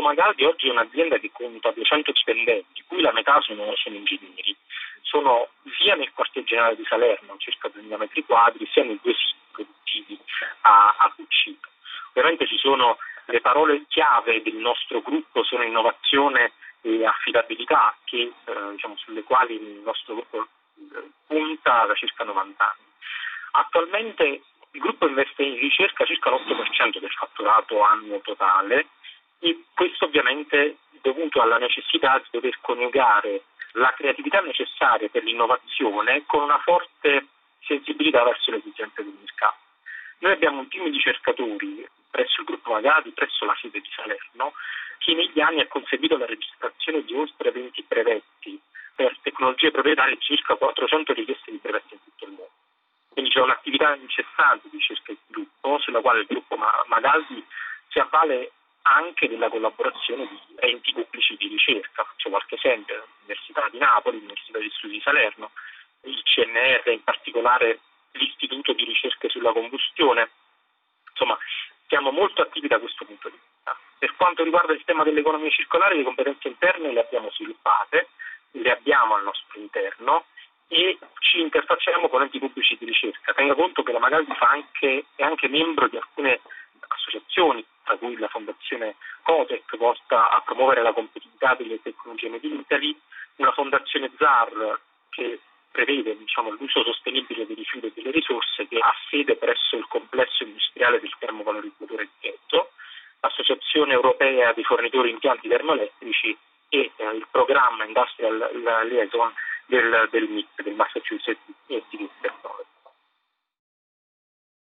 Magaldi oggi è un'azienda che conta 200 dipendenti, di cui la metà sono ingegneri. Sono sia nel quartier generale di Salerno, circa 2000 metri quadri, sia nei due siti produttivi a Fucino. Ovviamente ci sono le parole chiave del nostro gruppo, sono innovazione e affidabilità, che sulle quali il nostro gruppo punta da circa 90 anni. Attualmente il gruppo investe in ricerca circa l'8% del fatturato annuo totale, e questo ovviamente dovuto alla necessità di dover coniugare la creatività necessaria per l'innovazione con una forte sensibilità verso le esigenze del mercato. Noi abbiamo un team di ricercatori presso il gruppo Magaldi, presso la sede di Salerno, che negli anni ha conseguito la registrazione di oltre 20 brevetti per tecnologie proprietarie e circa 400 richieste di brevetti in tutto il mondo. Quindi c'è un'attività incessante di ricerca e sviluppo, sulla quale il gruppo Magaldi si avvale anche della collaborazione di enti pubblici di ricerca. Faccio qualche esempio: l'Università di Napoli, l'Università di Studi di Salerno, il CNR, in particolare l'Istituto di Ricerche sulla Combustione. Insomma, siamo molto attivi da questo punto di vista. Per quanto riguarda il tema dell'economia circolare, le competenze interne le abbiamo sviluppate, le abbiamo al nostro interno e ci interfacciamo con enti pubblici di ricerca. Tenga conto che la Magaldi è anche membro di alcune associazioni, tra cui la Fondazione Cotec, volta a promuovere la competitività delle tecnologie Made in Italy, una Fondazione ZAR che prevede l'uso sostenibile dei rifiuti e delle risorse, che ha sede presso il complesso industriale del termovalorizzatore di Chietto, l'Associazione Europea dei Fornitori Impianti Termoelettrici e il programma Industrial Liaison del MIT, del Massachusetts Institute